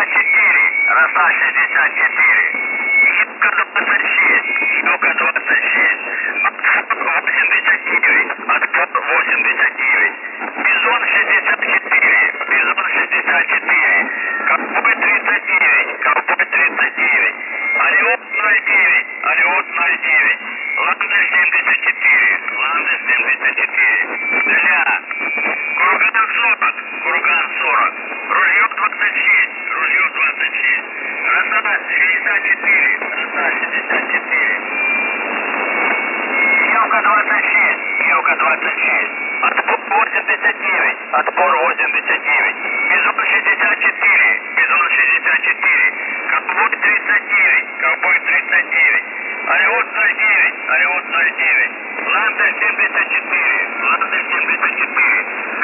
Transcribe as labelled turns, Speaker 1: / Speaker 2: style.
Speaker 1: 64, роса 64. Юбка 26, юбка 26. Отпор 89, отпор 89. Бизон 64, бизон 64. Ковбой 39, ковбой 39. Алиот 09, алиот 09. Ландер 74, ландер 74. Ля. Курган 40, курган 40. Ружье 26, ружье 26. Роса 64, роса 64. Елка 26, елка 26. Отпор 89, отпор 89. Бизон 64, бизон 64. Ковбой 39, ковбой 39. Алиот 09, алиот 09. Ландер 74, ландер 74.